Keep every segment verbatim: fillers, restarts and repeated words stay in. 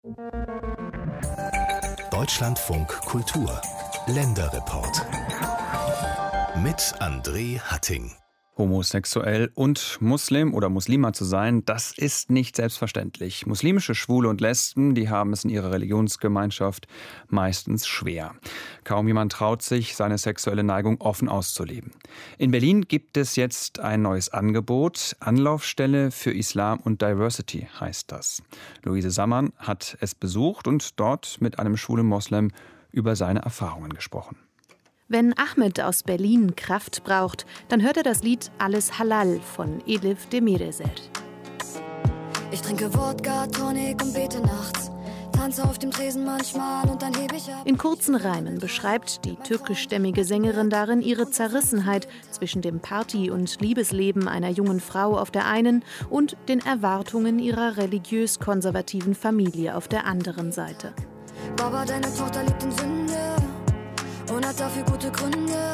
Deutschlandfunk Kultur Länderreport mit André Hatting. Homosexuell und Muslim oder Muslima zu sein, das ist nicht selbstverständlich. Muslimische Schwule und Lesben, die haben es in ihrer Religionsgemeinschaft meistens schwer. Kaum jemand traut sich, seine sexuelle Neigung offen auszuleben. In Berlin gibt es jetzt ein neues Angebot. Anlaufstelle für Islam und Diversity heißt das. Luise Sammann hat es besucht und dort mit einem schwulen Moslem über seine Erfahrungen gesprochen. Wenn Ahmed aus Berlin Kraft braucht, dann hört er das Lied Alles Halal von Elif Demirezer. Ich trinke Wodka, Tonic und bete nachts. Tanze auf dem Tresen manchmal und dann hebe ich ab. In kurzen Reimen beschreibt die türkischstämmige Sängerin darin ihre Zerrissenheit zwischen dem Party- und Liebesleben einer jungen Frau auf der einen und den Erwartungen ihrer religiös-konservativen Familie auf der anderen Seite. Baba, deine Tochter lebt in Sünde und hat dafür gute Gründe.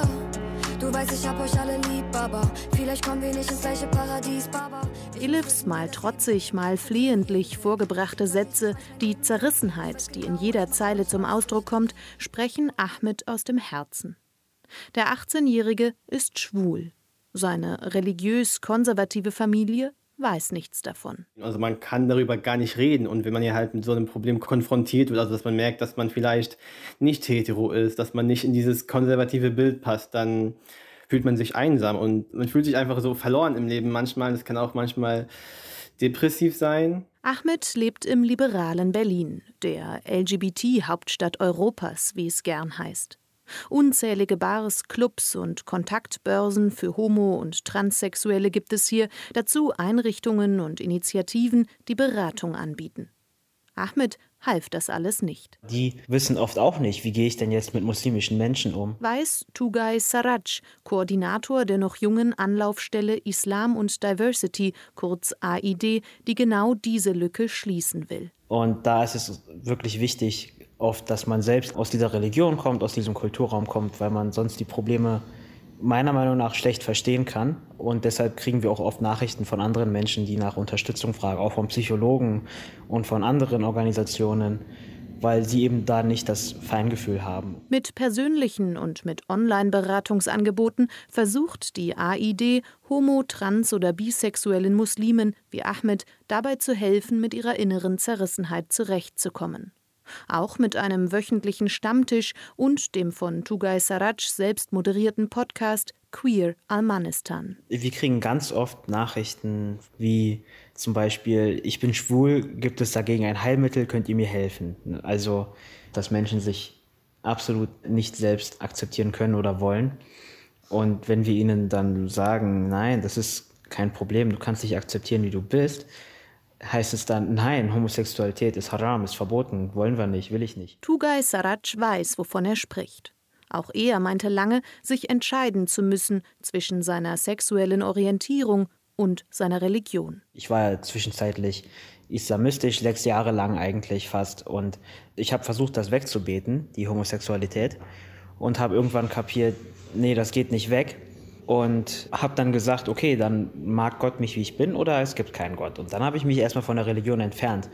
Du weißt, ich hab euch alle lieb, Baba. Vielleicht kommen wir nicht ins gleiche Paradies, Baba. Elifs mal trotzig, mal flehentlich vorgebrachte Sätze, die Zerrissenheit, die in jeder Zeile zum Ausdruck kommt, sprechen Ahmed aus dem Herzen. Der achtzehnjährige ist schwul. Seine religiös-konservative Familie weiß nichts davon. Also man kann darüber gar nicht reden, und wenn man ja halt mit so einem Problem konfrontiert wird, also dass man merkt, dass man vielleicht nicht hetero ist, dass man nicht in dieses konservative Bild passt, dann fühlt man sich einsam und man fühlt sich einfach so verloren im Leben manchmal. Das kann auch manchmal depressiv sein. Ahmed lebt im liberalen Berlin, der L G B T-Hauptstadt Europas, wie es gern heißt. Unzählige Bars, Clubs und Kontaktbörsen für Homo- und Transsexuelle gibt es hier, dazu Einrichtungen und Initiativen, die Beratung anbieten. Ahmed half das alles nicht. Die wissen oft auch nicht, wie gehe ich denn jetzt mit muslimischen Menschen um. Weiß Tugay Sarraç, Koordinator der noch jungen Anlaufstelle Islam und Diversity, kurz A I D, die genau diese Lücke schließen will. Und da ist es wirklich wichtig, oft, dass man selbst aus dieser Religion kommt, aus diesem Kulturraum kommt, weil man sonst die Probleme meiner Meinung nach schlecht verstehen kann. Und deshalb kriegen wir auch oft Nachrichten von anderen Menschen, die nach Unterstützung fragen, auch von Psychologen und von anderen Organisationen, weil sie eben da nicht das Feingefühl haben. Mit persönlichen und mit Online-Beratungsangeboten versucht die A I D, homo-, trans- oder bisexuellen Muslimen wie Ahmed dabei zu helfen, mit ihrer inneren Zerrissenheit zurechtzukommen. Auch mit einem wöchentlichen Stammtisch und dem von Tugay Sarraç selbst moderierten Podcast Queer Almanistan. Wir kriegen ganz oft Nachrichten wie zum Beispiel, ich bin schwul, gibt es dagegen ein Heilmittel, könnt ihr mir helfen? Also, dass Menschen sich absolut nicht selbst akzeptieren können oder wollen. Und wenn wir ihnen dann sagen, nein, das ist kein Problem, du kannst dich akzeptieren, wie du bist, heißt es dann, nein, Homosexualität ist haram, ist verboten, wollen wir nicht, will ich nicht. Tugay Sarraç weiß, wovon er spricht. Auch er meinte lange, sich entscheiden zu müssen zwischen seiner sexuellen Orientierung und seiner Religion. Ich war ja zwischenzeitlich islamistisch, sechs Jahre lang eigentlich fast. Und ich habe versucht, das wegzubeten, die Homosexualität. Und habe irgendwann kapiert, nee, das geht nicht weg. Und habe dann gesagt, okay, dann mag Gott mich, wie ich bin, oder es gibt keinen Gott. Und dann habe ich mich erstmal von der Religion entfernt.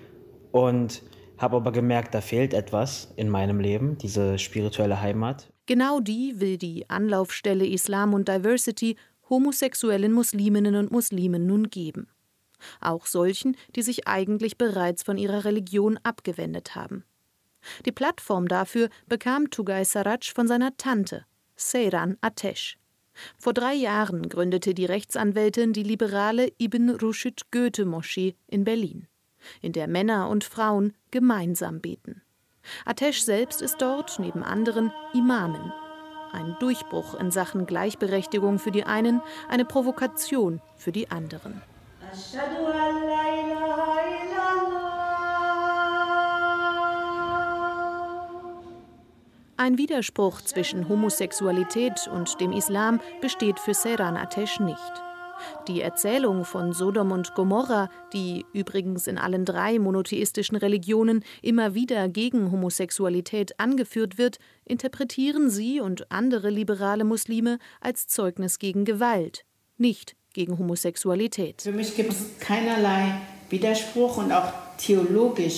Und habe aber gemerkt, da fehlt etwas in meinem Leben, diese spirituelle Heimat. Genau die will die Anlaufstelle Islam und Diversity homosexuellen Musliminnen und Muslimen nun geben. Auch solchen, die sich eigentlich bereits von ihrer Religion abgewendet haben. Die Plattform dafür bekam Tugay Sarraç von seiner Tante, Seyran Ateş. Vor drei Jahren gründete die Rechtsanwältin die liberale Ibn Rushd Goethe-Moschee in Berlin, in der Männer und Frauen gemeinsam beten. Ateş selbst ist dort neben anderen Imamen. Ein Durchbruch in Sachen Gleichberechtigung für die einen, eine Provokation für die anderen. Ein Widerspruch zwischen Homosexualität und dem Islam besteht für Seyran Ateş nicht. Die Erzählung von Sodom und Gomorra, die übrigens in allen drei monotheistischen Religionen immer wieder gegen Homosexualität angeführt wird, interpretieren sie und andere liberale Muslime als Zeugnis gegen Gewalt, nicht gegen Homosexualität. Für mich gibt es keinerlei Widerspruch und auch theologisch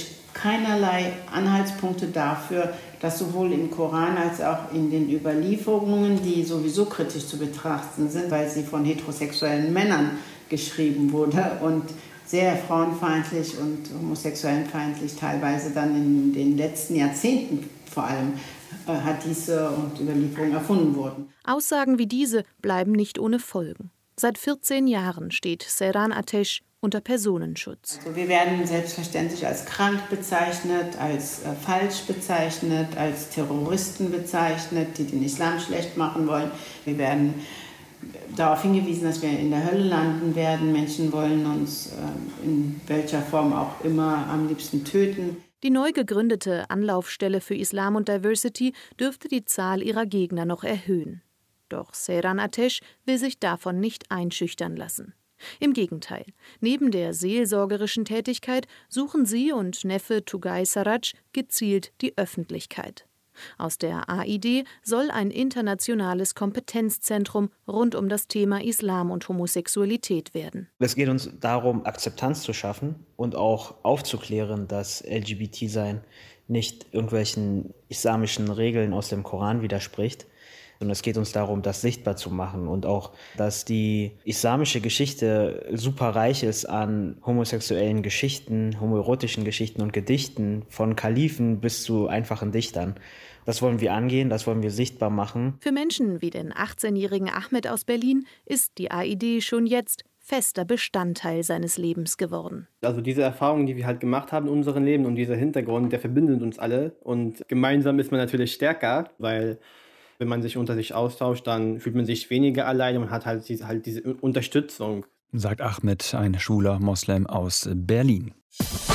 keinerlei Anhaltspunkte dafür, dass sowohl im Koran als auch in den Überlieferungen, die sowieso kritisch zu betrachten sind, weil sie von heterosexuellen Männern geschrieben wurde und sehr frauenfeindlich und homosexuellenfeindlich teilweise dann in den letzten Jahrzehnten vor allem Hadithe und Überlieferungen erfunden wurden. Aussagen wie diese bleiben nicht ohne Folgen. Seit vierzehn Jahren steht Seyran Atesh unter Personenschutz. Also wir werden selbstverständlich als krank bezeichnet, als äh, falsch bezeichnet, als Terroristen bezeichnet, die den Islam schlecht machen wollen. Wir werden darauf hingewiesen, dass wir in der Hölle landen werden. Menschen wollen uns äh, in welcher Form auch immer am liebsten töten. Die neu gegründete Anlaufstelle für Islam und Diversity dürfte die Zahl ihrer Gegner noch erhöhen. Doch Seyran Atesh will sich davon nicht einschüchtern lassen. Im Gegenteil, neben der seelsorgerischen Tätigkeit suchen sie und Neffe Tugay Sarraj gezielt die Öffentlichkeit. Aus der A I D soll ein internationales Kompetenzzentrum rund um das Thema Islam und Homosexualität werden. Es geht uns darum, Akzeptanz zu schaffen und auch aufzuklären, dass L G B T-Sein nicht irgendwelchen islamischen Regeln aus dem Koran widerspricht. Und es geht uns darum, das sichtbar zu machen und auch, dass die islamische Geschichte super reich ist an homosexuellen Geschichten, homoerotischen Geschichten und Gedichten, von Kalifen bis zu einfachen Dichtern. Das wollen wir angehen, das wollen wir sichtbar machen. Für Menschen wie den achtzehnjährigen Ahmed aus Berlin ist die A I D schon jetzt fester Bestandteil seines Lebens geworden. Also diese Erfahrungen, die wir halt gemacht haben in unserem Leben und dieser Hintergrund, der verbindet uns alle. Und gemeinsam ist man natürlich stärker, weil wenn man sich unter sich austauscht, dann fühlt man sich weniger alleine und hat halt diese, halt diese Unterstützung. Sagt Ahmed, ein schwuler Moslem aus Berlin.